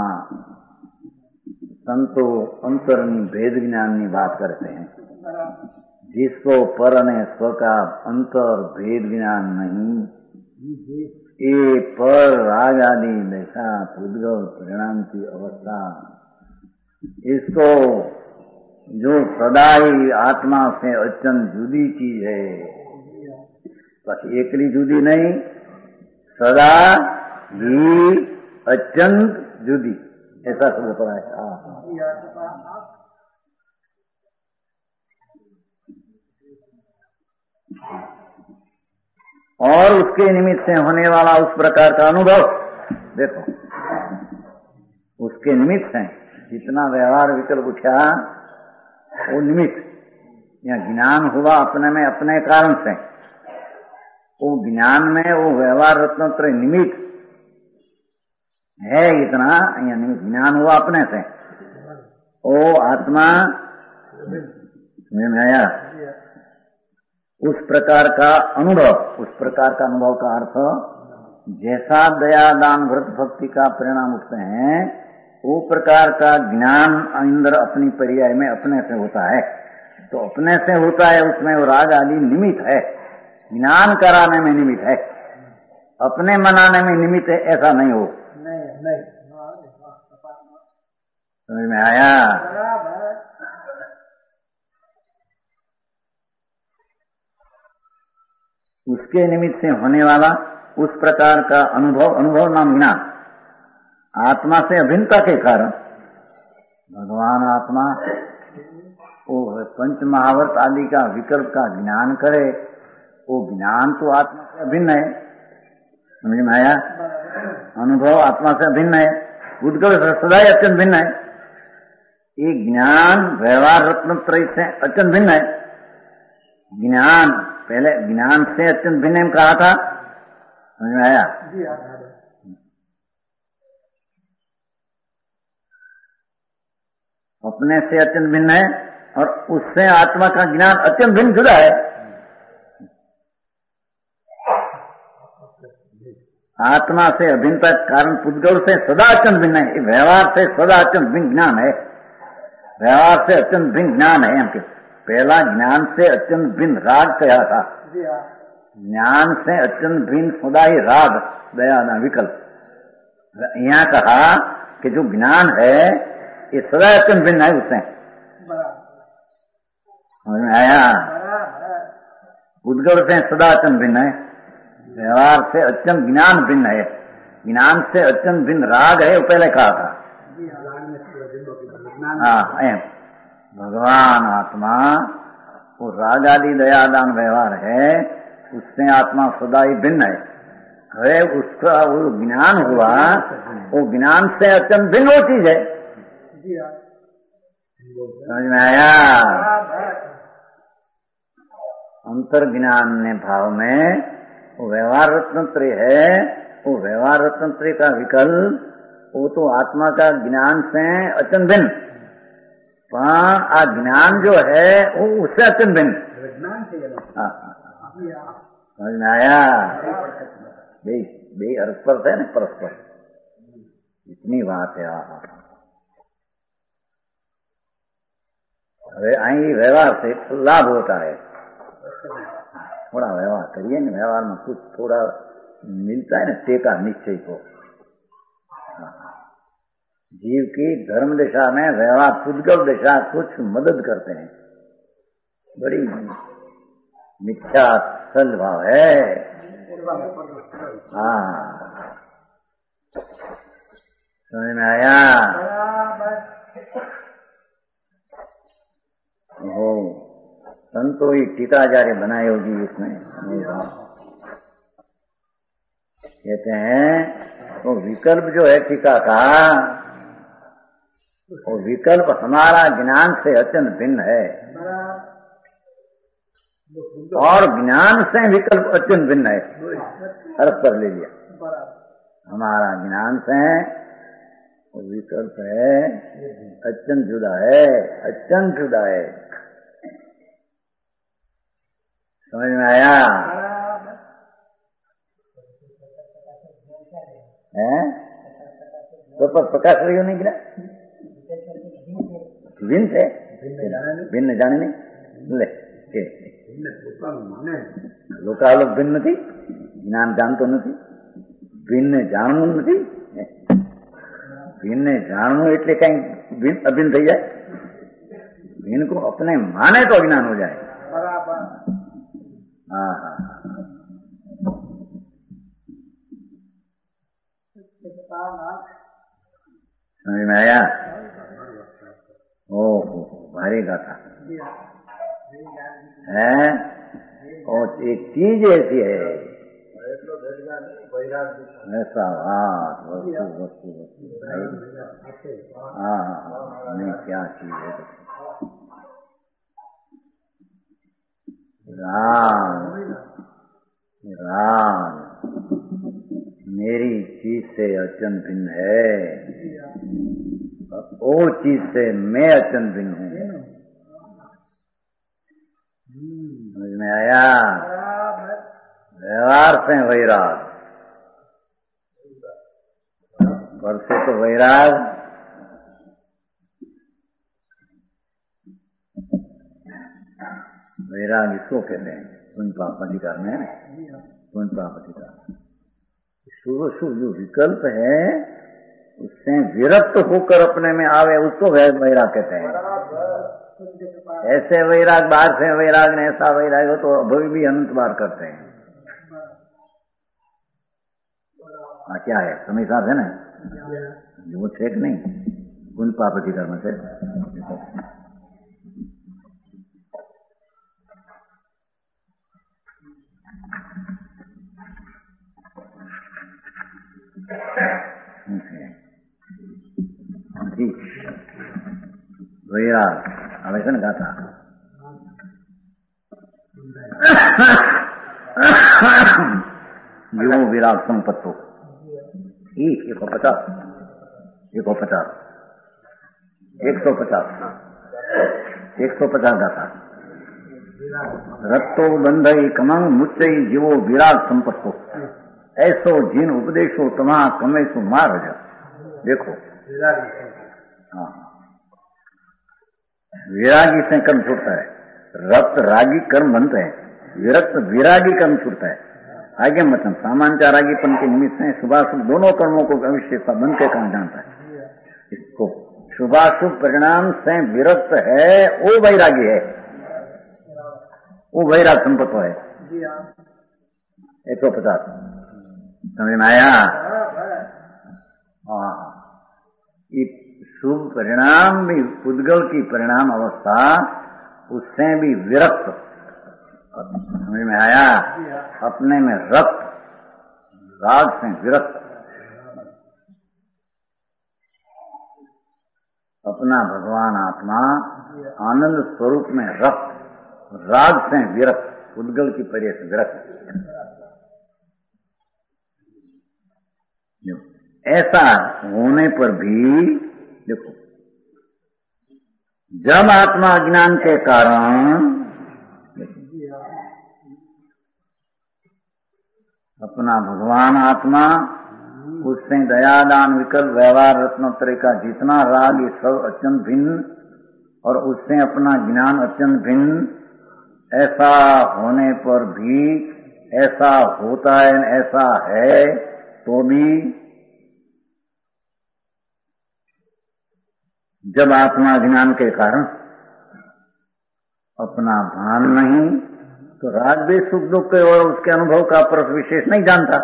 संतो अंतरनी भेद ज्ञान की बात करते हैं। जिसको पर ने स्व का अंतर भेद ज्ञान नहीं, ये पर राग आदि दशा पुद्गल परिणाम की अवस्था, इसको जो सदा ही आत्मा से अत्यंत जुदी चीज है, बस एकली जुदी नहीं, सदा ही अत्यंत जुदी, ऐसा शब्द पड़ा है। और उसके निमित्त से होने वाला उस प्रकार का अनुभव, देखो उसके निमित्त से जितना व्यवहार विकल्प उठा वो निमित्त, या ज्ञान हुआ अपने में अपने कारण से, वो ज्ञान में वो व्यवहार रत्नत्रय निमित्त है इतना, या निमित्त ज्ञान हुआ अपने से, वो आत्मा में आया उस प्रकार का अनुभव, उस प्रकार का अनुभव का अर्थ जैसा दया दान व्रत भक्ति का परिणाम उठते हैं, वो प्रकार का ज्ञान अंदर अपनी पर्याय में अपने से होता है। तो अपने से होता है, उसमें वो राग आदि निमित्त है, ज्ञान कराने में निमित्त है, अपने मनाने में निमित्त है, ऐसा नहीं हो। समझ में आया? उसके निमित्त से होने वाला उस प्रकार का अनुभव, अनुभव नाम ज्ञान, आत्मा से अभिन्नता के कारण भगवान आत्मा वो पंच महावर्त आदि का विकल्प का ज्ञान करे, वो ज्ञान तो आत्मा से अभिन्न है। समझ में आया? अनुभव आत्मा से अभिन्न है, उद्गल सदा ही अत्यंत भिन्न है। ये ज्ञान व्यवहार रत्नत्रय से अत्यंत भिन्न है। ज्ञान पहले ज्ञान से अत्यंत भिन्न कहा था, समझ में आया? अपने से अत्यंत भिन्न है और उससे आत्मा का ज्ञान अत्यंत भिन्न जुदा है। आत्मा से अभिन्नता कारण पुद्गल से सदा अत्यंत भिन्न है, व्यवहार से सदा अत्यंत भिन्न ज्ञान है, व्यवहार से अत्यंत भिन्न ज्ञान है। हमके पहला ज्ञान से अत्यंत भिन्न राग कहा था, ज्ञान से अत्यंत भिन्न सदा ही राग दया ना विकल्प। यहाँ कहा कि जो ज्ञान है ये सदा अत्यंत भिन्न है उससे। समझ में आया? उद्गल से सदा अत्यंत भिन्न है, व्यवहार से अत्यंत ज्ञान भिन्न है, ज्ञान से अत्यंत भिन्न राग है, वो पहले कहा था। हाँ, एम भगवान आत्मा वो राग आदि दयादान व्यवहार है, उससे आत्मा सदा ही भिन्न है। है उसका वो ज्ञान हुआ, वो ज्ञान से अत्यंत भिन्न वो चीज है। समझ में आया? अंतर ज्ञान ने भाव में वो व्यवहार रत्नत्र है, वो व्यवहार रत्नत्र का विकल्प वो तो आत्मा का ज्ञान से अत्यंत भिन्न, पर आ ज्ञान जो है वो उससे अत्यंत भिन्न। समझ में आया? बे बे परस्पर है ना, परस्पर इतनी बात है। હવે અહીં व्यवहार से लाभ होता है, थोड़ा व्यवहार करिए ना, व्यवहार में कुछ थोड़ा मिलता है ना, टेका निश्चय को। जीव की धर्म दिशा में व्यवहार पुद्गल दिशा कुछ मदद करते हैं, बड़ी मिथ्या सल भाव है। हाँ, समझ में आया? हो संतो ही टीकाचार्य बनाए होगी इसमें, कहते हैं वो विकल्प जो है टीका का, वो विकल्प हमारा ज्ञान से अत्यंत भिन्न है, और ज्ञान से विकल्प अत्यंत भिन्न है। परस्पर ले लिया, हमारा ज्ञान से विकल्प है अत्यंत जुदा है, अत्यंत जुदा है। समझ में आया? है तो पर प्रकाश रही नहीं गिरा भिन्न से भिन्न जाने नहीं ले लोकालोक भिन्न નથી, જ્ઞાન જાણતો નથી, ભિન્ન જાણવું નથી। भिन्न જાણવું એટલે કઈ અભિન્ન થઈ જાય, भिन्न को अपने माने तो अज्ञान हो जाए। हाँ हाँ समझ में आया? ओहो भारी गाथा है, और एक चीज ऐसी है ऐसा बात वस्तु वस्तु वस्तु हाँ हाँ नहीं क्या चीज है राम राम मेरी चीज से अत्यंत भिन्न है, वो चीज से मैं अत्यंत भिन्न हूँ। समझ में आया? व्यवहार से वैराग, पर से तो वैराग वैराग इसको कहते हैं पुण्य पाप अधिकार में, पुण्य पाप अधिकार शुभ शुभ जो विकल्प है उससे विरक्त होकर अपने में आवे उसको वैराग कहते हैं। ऐसे वैराग बाहर से वैराग ने ऐसा वैराग हो तो अभी भी अनंत बार करते हैं। हाँ क्या है समय साथ है ना, वो छेक नहीं पुण्य पाप अधिकार में से वैराग હવે છે ને ગાથા જીવો વિરાગ સંપત્તો એ એકસો પચાસ એકસો પચાસ એકસો પચાસ એકસો પચાસ ગાથા રત્તો બંધઈ કમંગ મુચ્ચઈ જીવો વિરાગ સંપત્તો ऐसो जिन उपदेशो तमा कमेसो मार जा। देखो हाँ विरागी से कर्म छूटता है, रक्त रागी कर्म बनते हैं, विरक्त विरागी कर्म छूटता है। आगे मतलब सामान्य रागीपन के निमित्त से शुभाशुभ दोनों कर्मों को भविष्य का बन के कहा जाता है। इसको शुभाशुभ परिणाम से विरक्त है वो वैरागी है, वो वैराग संपत्ति है। एक सौ पचास समझ में आया। हाँ, ये शुभ परिणाम भी पुद्गल की परिणाम अवस्था उससे भी विरक्त, समझ में आया, अपने में रक्त, राग से विरक्त, अपना भगवान आत्मा आनंद स्वरूप में रक्त, राग से विरक्त, पुद्गल की पर्याय से विरक्त। ऐसा होने पर भी देखो, जब आत्मा अज्ञान के कारण अपना भगवान आत्मा, उससे दयादान विकल्प व्यवहार रत्नोत्तरी का जितना राग ये सब अत्यंत भिन्न, और उससे अपना ज्ञान अत्यंत भिन्न, ऐसा होने पर भी ऐसा होता है, ऐसा है तो भी जब आत्मा ज्ञान के कारण अपना भान नहीं, तो राग भी सुख दुख के और उसके अनुभव का परस विशेष नहीं जानता।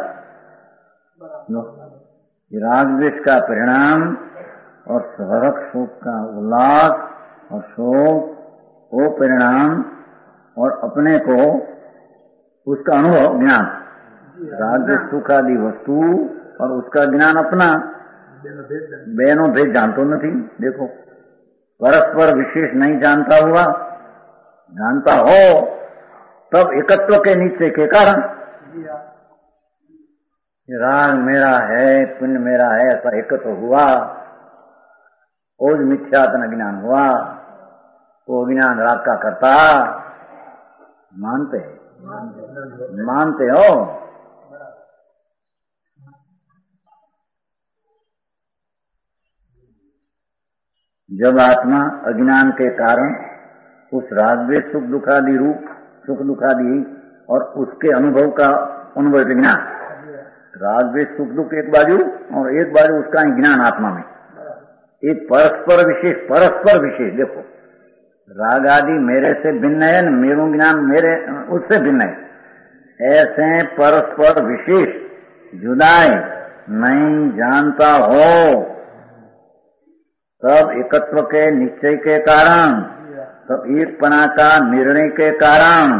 राग द्वेष का परिणाम और स्वरक सुख का उल्लास और शोक, वो परिणाम और अपने को उसका अनुभव ज्ञान, राग द्वेष सुख आदि वस्तु और उसका ज्ञान अपना बेनो भेद जानतो नहीं। देखो, परस्पर विशेष नहीं जानता हुआ, जानता हो तब एकत्व के नीचे के कारण राग मेरा है, पुण्य मेरा है, ऐसा एकत्व हुआ, ओज मिथ्यात्म ज्ञान हुआ, तो ज्ञान राग का करता मानते मानते हो। जब आत्मा अज्ञान के कारण उस राग द्वेष सुख दुखादि रूप सुख दुखादि और उसके अनुभव का अनुभव ज्ञान, राग द्वेष सुख दुख एक बाजू और एक बाजू उसका ज्ञान आत्मा में, एक परस्पर विशेष, परस्पर विशेष। देखो, राग आदि मेरे से भिन्न है, मेरू ज्ञान मेरे उससे भिन्न है, ऐसे परस्पर विशेष जुदाई नहीं जानता हो, तब एकत्व के निश्चय के कारण, तब एक पना का निर्णय के कारण,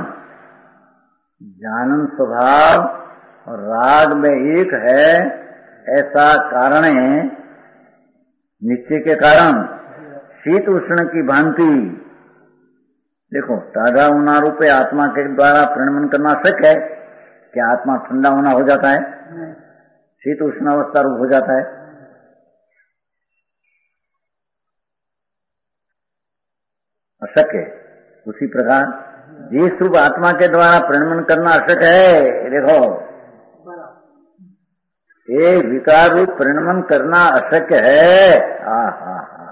जानन स्वभाव और राग में एक है ऐसा कारण है, निश्चय के कारण शीत उष्ण की भांति। देखो, ताजा होना रूपे आत्मा के द्वारा प्रणमन करना शक्य है, क्या आत्मा ठंडा होना हो जाता है, शीत उष्ण अवस्था रूप हो जाता है। अशक्य। उसी प्रकार जिस रूप आत्मा के द्वारा प्रणमन करना अशक्य है, देखो ये विकार रूप प्रणमन करना अशक्य है। हा हा हा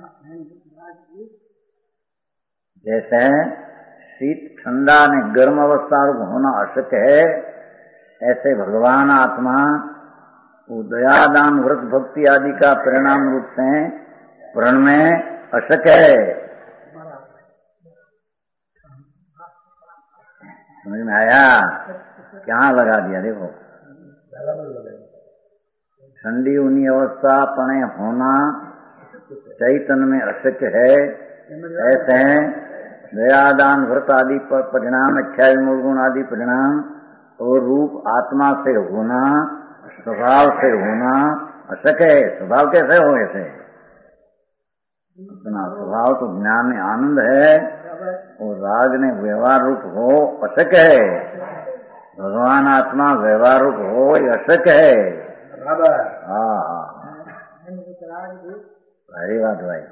जैसे शीत ठंडा ने गर्म अवस्था रूप होना अशक्य है, ऐसे भगवान आत्मा दयादान व्रत भक्ति आदि का परिणाम रूप से प्रण में अशक्य है। समझ में आया? क्या लगा दिया? देखो, ठंडी ऊनी अवस्था पणे होना चैतन्य में अशक्य है, ऐसे दयादान व्रत आदि पर परिणाम, इच्छा मूलगुण आदि परिणाम और रूप आत्मा से होना, स्वभाव से होना अशक्य है। स्वभाव कैसे हो? ऐसे अपना स्वभाव तो ज्ञान में आनंद है और राग ने व्यवहार रूप हो अशक्य है। भगवान आत्मा व्यवहार रूप हो ये अशक्य है। हाँ हाँ, सारी बात भाई।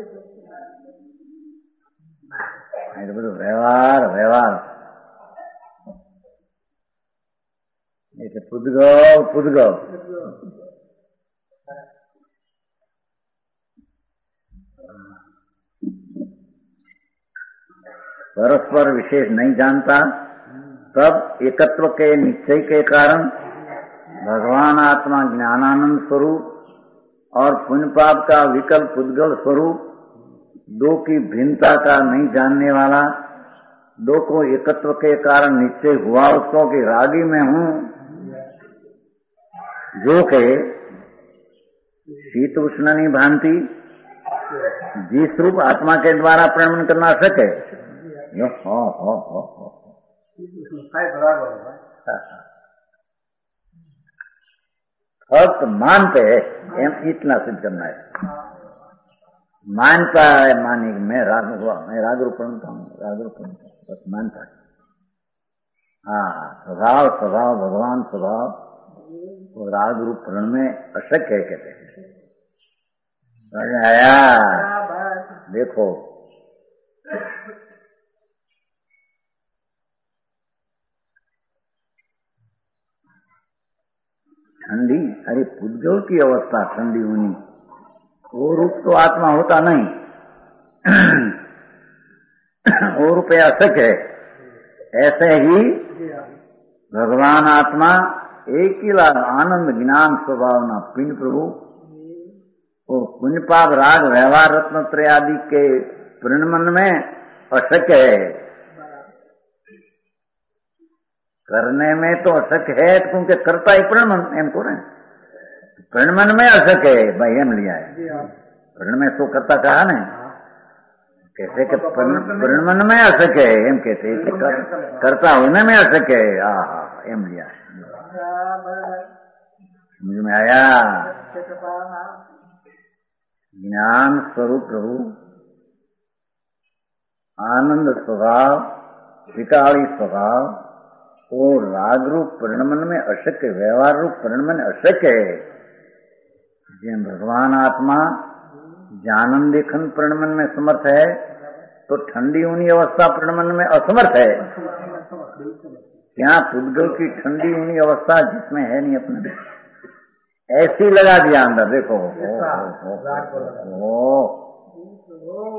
नहीं तो बोलो व्यवहार व्यवहार ऐसे पुदगो पुदगो परस्पर विशेष नहीं जानता, तब एकत्व के निश्चय के कारण भगवान आत्मा ज्ञानानंद स्वरूप और पुण्य पाप का विकल्प पुद्गल स्वरूप, दो की भिन्नता का नहीं जानने वाला, दो को एकत्व के कारण निश्चय हुआ उसको कि रागी में हूं, जो के शीत उष्ण नहीं भांति जिस रूप आत्मा के द्वारा प्रणमन करना सके। यो हो हो हो हो फक्त मानते है, एम इतना सिद्ध करना है। मानता है मानी मैं राग हुआ, मैं राग रूप प्रणता हूँ, राग रूप प्रणता हूँ, बस मानता है। हाँ, स्वभाव स्वभाव भगवान स्वभाव वो राग रूप प्रण में अशक्य है कहते हैं। आया देखो ठंडी, अरे पुद्गल की अवस्था ठंडी होनी, वो रूप तो आत्मा होता नहीं, वो रूप असक है। ऐसे ही भगवान आत्मा एक ही आनंद ज्ञान स्वभावना पिंड प्रभु और पुण्य पाप राग व्यवहार रत्नत्रय आदि के प्रणमन में अशक है। करने में तो अशक है क्योंकि करता ही प्रणमन एम को रहे, प्रणमन में अशक है भाई, एम लिया है। प्रण में तो करता कहा न, कैसे कि प्रणमन में अशक है एम कहते, कर, करता होने में अशक है। हाँ हाँ एम लिया है, समझ में आया। ज्ञान स्वरूप प्रभु आनंद स्वभाव विकाली स्वभाव और राग रूप प्रणमन में अशक्य, व्यवहार रूप प्रणमन अशक्य है। जिन भगवान आत्मा जानन देखन प्रणमन में समर्थ है तो ठंडी ऊनी अवस्था प्रणमन में असमर्थ है। क्या पुद्गल की ठंडी ऊनी अवस्था जिसमें है नहीं अपने, ऐसी लगा दिया अंदर। देखो ओ, ओ, ओ,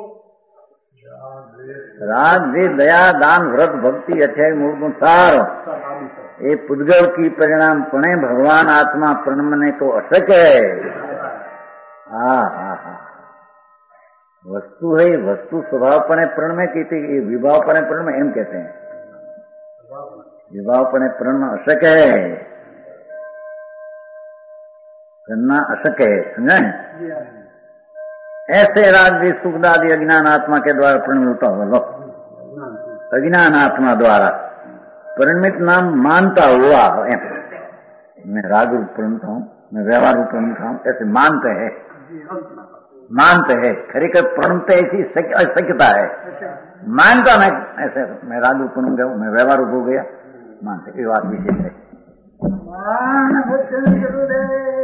राग दे दया दान व्रत भक्ति अध्याय मूल सार ये पुद्गल की परिणाम पणे भगवान आत्मा प्रणमने को अशक है। हाँ हाँ हाँ वस्तु है, वस्तु स्वभाव पणे प्रण में कहते, ये विभाव पणे प्रण में एम कहते हैं, विभाव पणे प्रण में अशक है, करना अशक है, समझे। ऐसे राग सुख आदि अज्ञान आत्मा के द्वारा प्रणमित होता हुआ, लो अज्ञान आत्मा द्वारा प्रणमित नाम मानता हुआ एम, मैं राग रूप प्रणता हूँ, मैं व्यवहार रूप प्रणता हूँ, ऐसे मानते हैं, मानते हैं। खरीकर प्रणते ऐसी अशक्यता है, मानता मैं ऐसे मैं राग रूप प्रण गया, मैं व्यवहार रूप हो गया, मानते ये बात विशेष है।